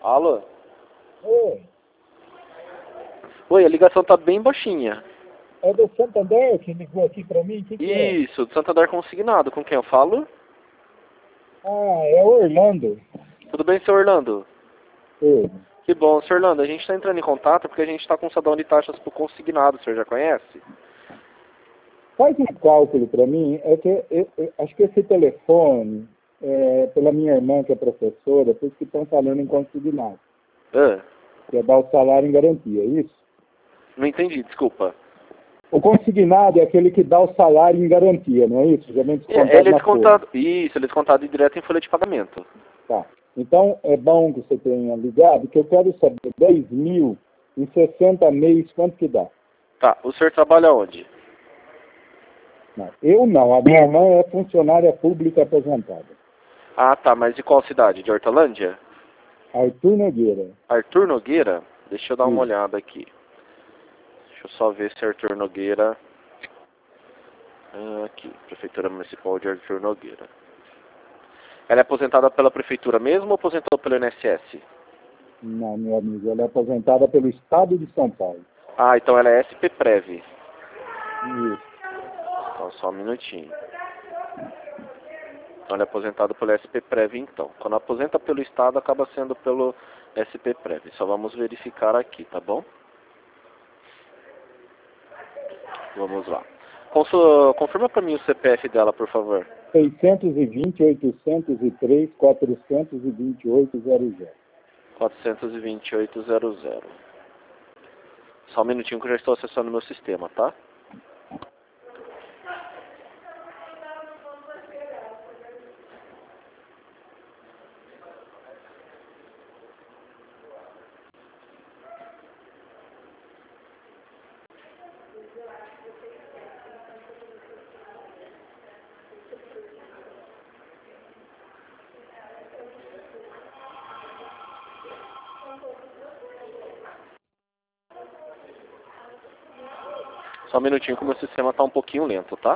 Alô? Oi, Oi, a ligação tá bem baixinha. é do Santander que ligou aqui pra mim? O que é? Isso, do Santander Consignado. Com quem eu falo? Ah, é o Orlando. Tudo bem, seu Orlando? Oi. Que bom, seu Orlando. A gente está entrando em contato porque a gente está com um salão de taxas pro consignado. O senhor já conhece? Faz um cálculo pra mim, é que eu acho que esse telefone, pela minha irmã que é professora, por isso que estão falando em consignado, Ah, que é dar o salário em garantia, é isso? não entendi, desculpa. O consignado é aquele que dá o salário em garantia, não é isso? Já vem descontado Ele é na folha. descontado. Isso, ele é descontado direto em folha de pagamento. Tá. Então, é bom que você tenha ligado, que eu quero saber 10 mil em 60 meses, quanto que dá? Tá, o senhor trabalha onde? Não, eu não. A minha irmã é funcionária pública aposentada. Ah, tá, mas de qual cidade? De Hortolândia? Arthur Nogueira. Arthur Nogueira? Deixa eu dar uma Isso. olhada aqui. Deixa eu só ver se Arthur Nogueira... aqui, Prefeitura Municipal de Arthur Nogueira. Ela é aposentada pela Prefeitura mesmo ou aposentou pelo INSS? Não, meu amigo, ela é aposentada pelo Estado de São Paulo. Ah, então ela é SP-Prev. Isso. Então, só um minutinho. Então ela é aposentada pelo SP-Prev, então. Quando aposenta pelo Estado, acaba sendo pelo SP-Prev. Só vamos verificar aqui, tá bom? Vamos lá. Confirma para mim o CPF dela, por favor. 620, 803, 428, 00. 42800. Só um minutinho que eu já estou acessando o meu sistema, tá? Só um minutinho que o meu sistema está um pouquinho lento, tá?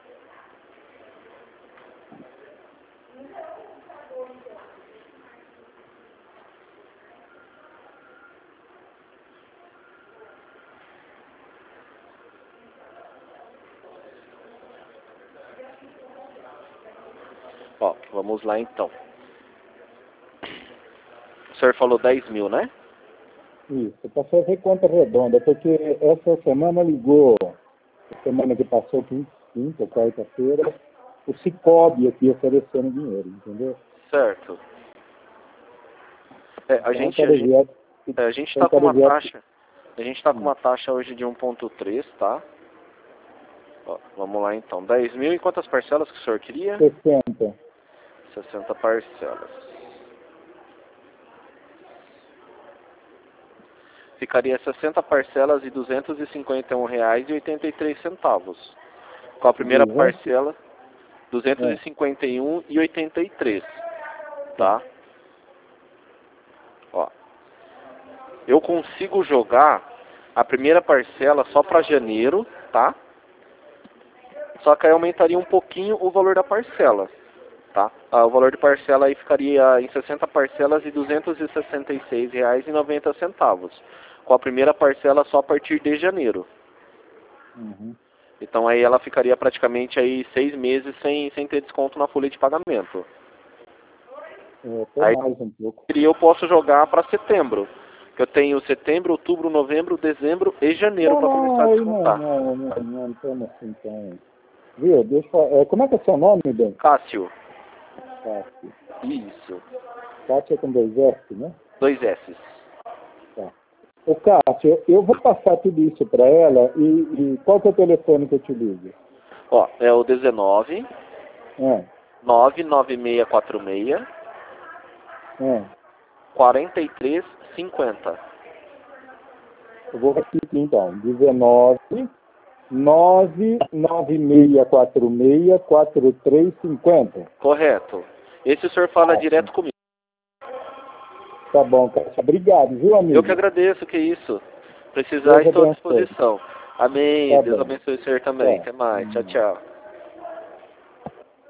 Ó, vamos lá então. O senhor falou 10 mil, né? Isso, para fazer conta redonda, porque essa semana ligou, a semana que passou, quinta, quarta-feira, o Cicobi aqui oferecendo dinheiro, entendeu? Certo. A Então, gente está com uma taxa. A gente está com uma taxa hoje de 1,3, tá? Ó, vamos lá então. 10 mil e quantas parcelas que o senhor queria? 60. 60 parcelas. Ficaria 60 parcelas de R$ 251,83. Com a primeira parcela, R$ 251,83. Tá? Ó. Eu consigo jogar a primeira parcela só para janeiro, tá? Só que aí aumentaria um pouquinho o valor da parcela, tá? O valor de parcela aí ficaria em 60 parcelas de R$ 266,90. Com a primeira parcela só a partir de janeiro. Uhum. Então aí ela ficaria praticamente aí 6 meses sem ter desconto na folha de pagamento. Aí Mais um pouco. eu posso jogar para setembro. Eu tenho setembro, outubro, novembro, dezembro e janeiro para começar a descontar. Não estamos assim, então. Viu? Como é que é seu nome, Ben? Cássio. Cássio. Isso. Cássio é com 2 S, né? 2 S. Tá. Ô, Cássio, eu vou passar tudo isso para ela e qual que é o telefone que eu te ligo? Ó, é o 19 É. 99646 4350. Eu vou repetir então. 19 99646 4350. Correto. Esse o senhor fala direto comigo. Tá bom, Cássio. Obrigado, viu, amigo? Eu que agradeço, que isso. Precisar, estou à disposição. Amém. Tá Deus bom. abençoe o senhor também. Tá. Até mais. Tchau, tchau.